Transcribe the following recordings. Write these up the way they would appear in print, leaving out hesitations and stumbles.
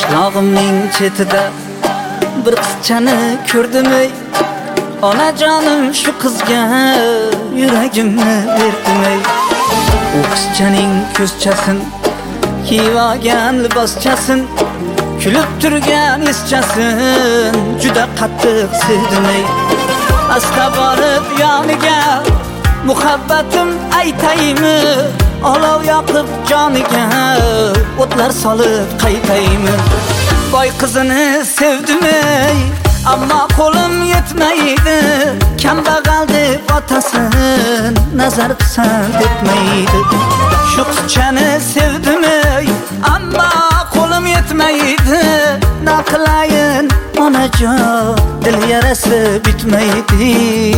Qishlog'imning chetida bir qizchani ko'rdim ey. Onajonim shu qizga yuragimni berdim ey. U qizchaning ko'zchasin, kiygan liboschasin, kulib turgan ischasin juda qattiq sevdim ey. Asta borib yoniga muhabbatim aytaymi, olov yoqib joniga o'tlar solib qaytaymi. Boy qizini sevdim ey, ammo qo'lim yetmaydi. Kambag'al deb otasin nazar pisand etmaydi. Shu qizchani sevdim ey, ammo qo'lim yetmaydi. Na qilayin onajon, dil yarasi bitmaydi.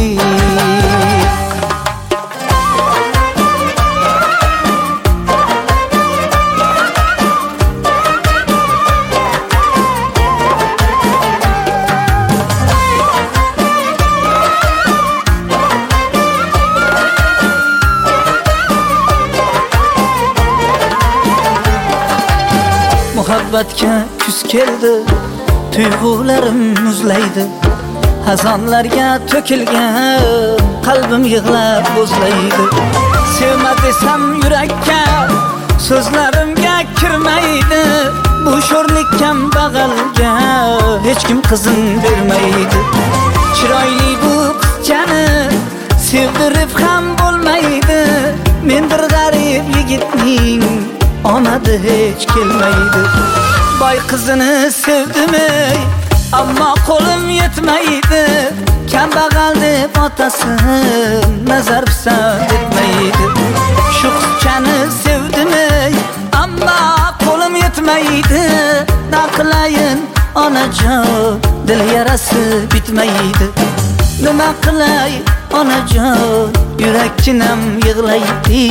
Muhabbatga kuz keldi, tuyg'ularim muzlaydi. Hazonlarga to'kilgan qalbim yig'lab bo'zlaydi. Sevma desam yurakka, so'zlarimga kirmaydi. Bu sho'rlik kambag'alga hech kim qizin bermaydi. Chiroyli bu qizchani sevdirib ham bo'lmaydi. Men bir g'arib yigitning omadi hech kelmaydi. Boy qizini sevdim ey, ammo qo'lim yetmaydi. Kambag'al deb otasin nazar pisand etmaydi. Shu qizchani sevdim ey, ammo qo'lim yetmaydi. Na qilayin onajon, dil yarasi bitmaydi. Nima qilay onajon, yurakchinam yig'laydi.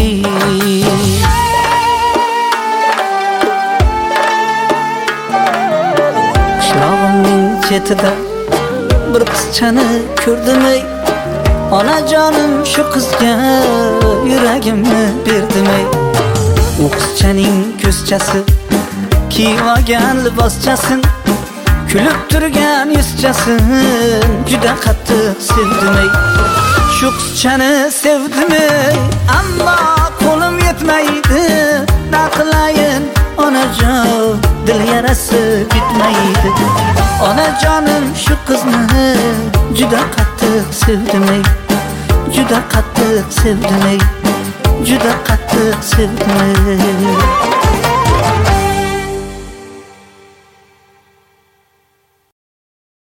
Qishlog'imning chetida bir qizchani ko'rdim ey. Onajonim shu qizga yuragimni berdim ey. U qizchaning ko'zchasi, kiygan liboschasin, kulib turgan yuzchasin juda qattiq sevdim ey. Shu qizchani sevdim ey, ammo qo'lim yetmaydi. Na qilayin onajon, dil yarasi bitmaydi. Onajonim shu qizni juda qattiq sevdim ey. Juda qattiq sevdim ey. Juda qattiq sevdim ey.